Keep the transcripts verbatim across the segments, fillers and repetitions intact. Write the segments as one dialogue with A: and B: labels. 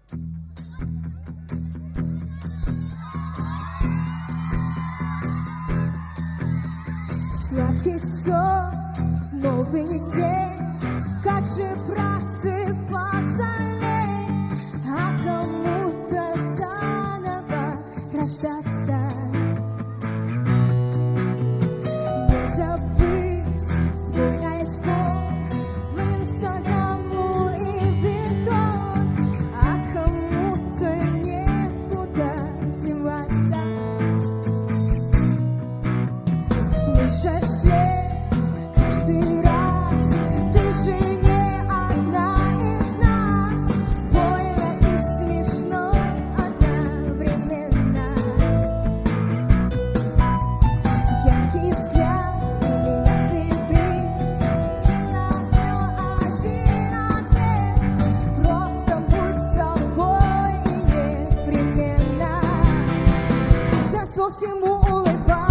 A: Сладкий сон, новый день, как же просыпаться лень, а кому-то заново рождаться. Не забыть свой айфон, в инстаграму и бетон, а кому-то некуда деваться. Слышать след каждый раз, ты же не одна из нас. Больно и смешно одновременно. Яркий взгляд или ясный бриз, и на все один ответ. Просто будь собой и непременно. На зло всему улыбайся.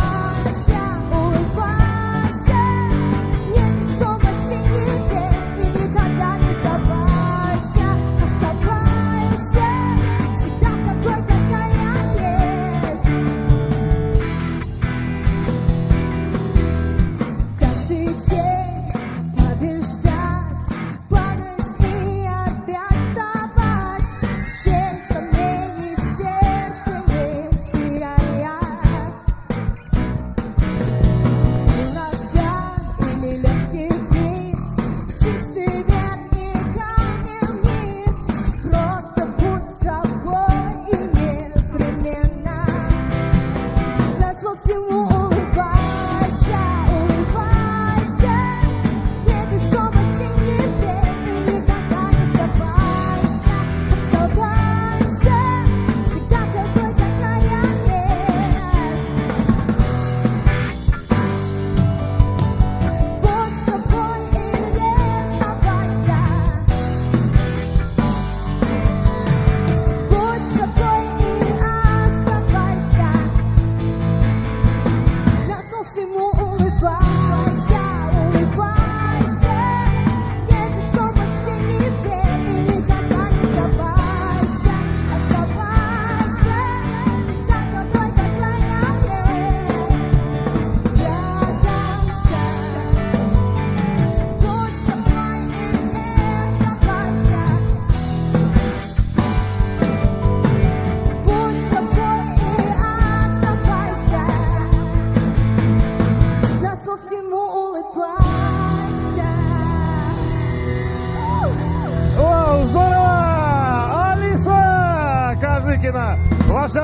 A: Всему улыбайся, улыбайся, невесомо синий берег, и никогда не сдавайся, оставайся, всегда такой, какая есть. Будь собой и не сдавайся, будь собой и оставайся. Всему улыбайся, улыбайся, невесомости не верь и никогда не сдавайся, оставайся, всегда такой, какая есть. Радуйся, будь собой и не сдавайся, будь собой и оставайся. Всему улыбайся.
B: О, здорово! Алиса Кажикина, ваша